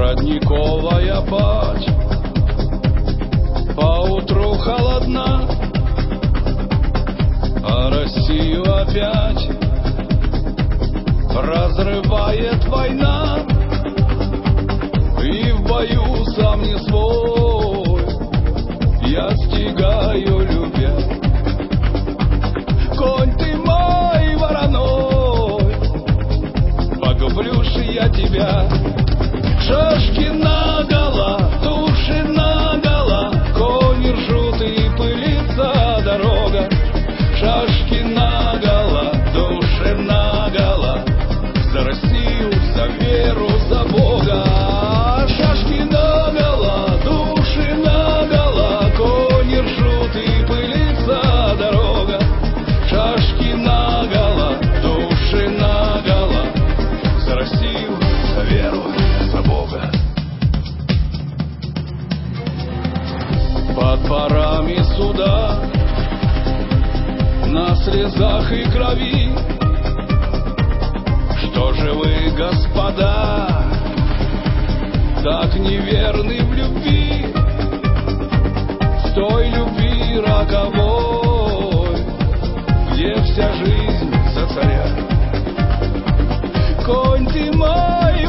родниковая пать поутру холодна, а Россию опять разрывает война. И в бою сам не свой я стигаю, любя. Конь ты мой вороной, погублю ж я тебя. Шашки наголо, туши наголо, кони ржут и пылится дорога. Шашки наголо, души наголо, за Россию, за веру, за Бога. Шашки наголо, души наголо, кони ржут и пылится дорога. Шашки наголо, души наголо, за Россию, за веру, за Бога. Под парами суда, на слезах и крови, что же вы, господа, так неверны в любви, в той любви роковой, где вся жизнь за царя? Конь ты мой